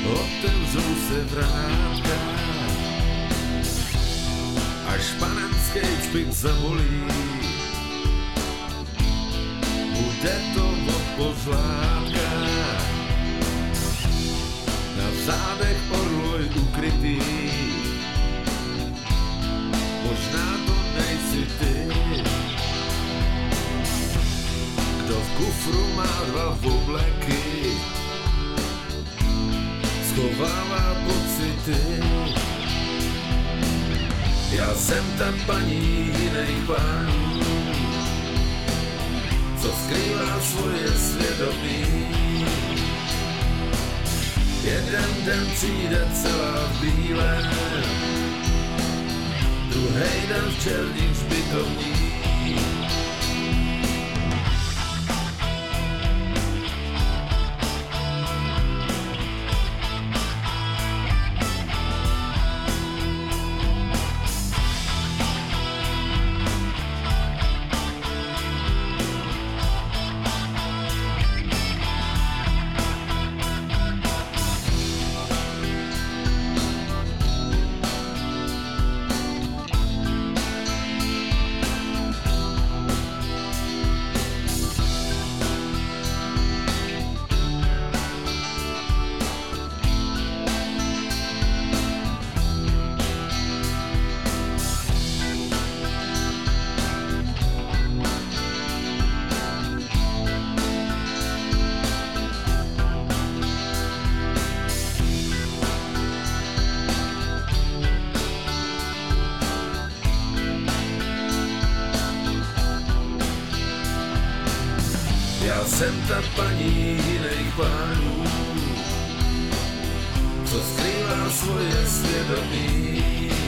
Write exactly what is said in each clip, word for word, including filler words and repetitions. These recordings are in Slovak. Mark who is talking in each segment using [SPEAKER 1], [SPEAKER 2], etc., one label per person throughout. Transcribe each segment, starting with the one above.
[SPEAKER 1] otevřou se vrátka, až panenskej cpik zavolí, bude to od pozlátka. Na zádech orloj ukrytý, možná to nejsi ty, kdo v kufru má dva obleky, schovává pocity. Já jsem ta paní jiných pánů, co skrývá svoje svědomí. Jeden den přijde celá v bílém, druhej den v černých zbytovních. Já jsem ta paní jiných pánů, co skrývá svoje svědomí.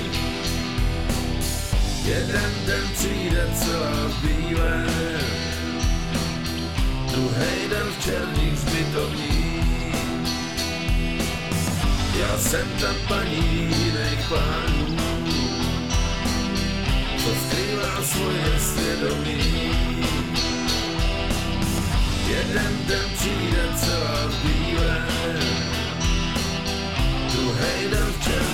[SPEAKER 1] Jeden den přijde celá v bílém, druhej den v černých zbytovních. Já jsem ta paní jiných pánů, co skrývá svoje svědomí. Jeden den přijde celá v bílém, druhej den v černých.